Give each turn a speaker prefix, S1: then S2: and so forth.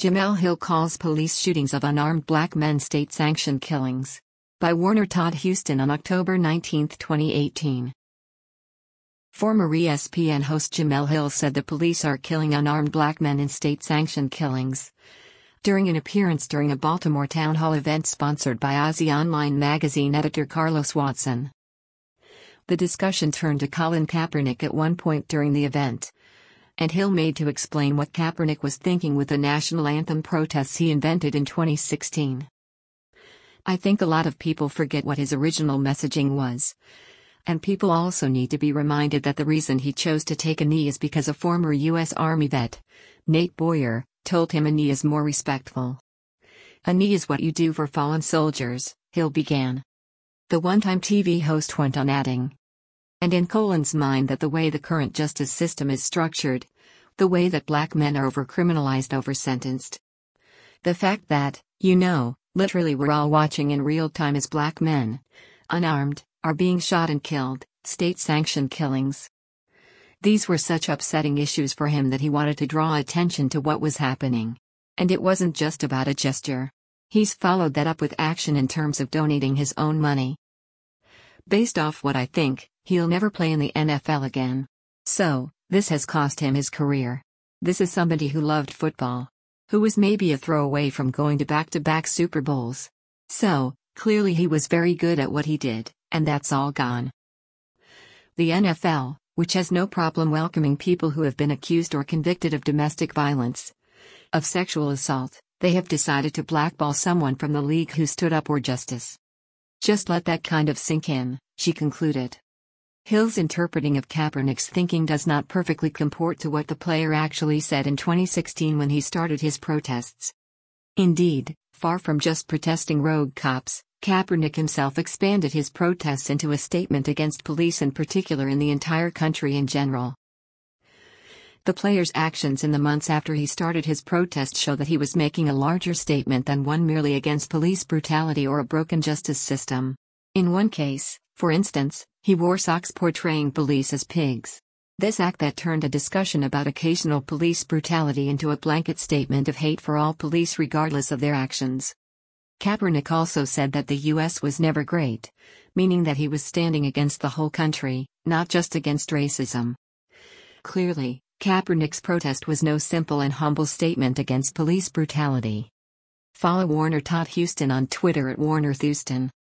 S1: Jemele Hill calls police shootings of unarmed black men state-sanctioned killings. By Warner Todd Huston on October 19, 2018. Former ESPN host Jemele Hill said the police are killing unarmed black men in state-sanctioned killings. During an appearance during a Baltimore town hall event sponsored by Aussie Online magazine editor Carlos Watson. The discussion turned to Colin Kaepernick at one point during the event, and Hill made to explain what Kaepernick was thinking with the national anthem protests he invented in 2016. I think a lot of people forget what his original messaging was. And people also need to be reminded that the reason he chose to take a knee is because a former U.S. Army vet, Nate Boyer, told him a knee is more respectful. A knee is what you do for fallen soldiers, Hill began. The one-time TV host went on adding. And in Colin's mind that the way the current justice system is structured, the way that black men are over-criminalized, over-sentenced. The fact that, literally we're all watching in real time as black men, unarmed, are being shot and killed, state-sanctioned killings. These were such upsetting issues for him that he wanted to draw attention to what was happening. And it wasn't just about a gesture. He's followed that up with action in terms of donating his own money. Based off what I think, he'll never play in the NFL again. So, this has cost him his career. This is somebody who loved football. Who was maybe a throw away from going to back-to-back Super Bowls. So, clearly he was very good at what he did, and that's all gone. The NFL, which has no problem welcoming people who have been accused or convicted of domestic violence, of sexual assault, they have decided to blackball someone from the league who stood up for justice. Just let that kind of sink in, she concluded. Hill's interpreting of Kaepernick's thinking does not perfectly comport to what the player actually said in 2016 when he started his protests. Indeed, far from just protesting rogue cops, Kaepernick himself expanded his protests into a statement against police in particular and the entire country in general. The player's actions in the months after he started his protest show that he was making a larger statement than one merely against police brutality or a broken justice system. In one case, for instance, he wore socks portraying police as pigs. This act that turned a discussion about occasional police brutality into a blanket statement of hate for all police regardless of their actions. Kaepernick also said that the U.S. was never great, meaning that he was standing against the whole country, not just against racism. Clearly, Kaepernick's protest was no simple and humble statement against police brutality. Follow Warner Todd Huston on Twitter at WarnerThouston.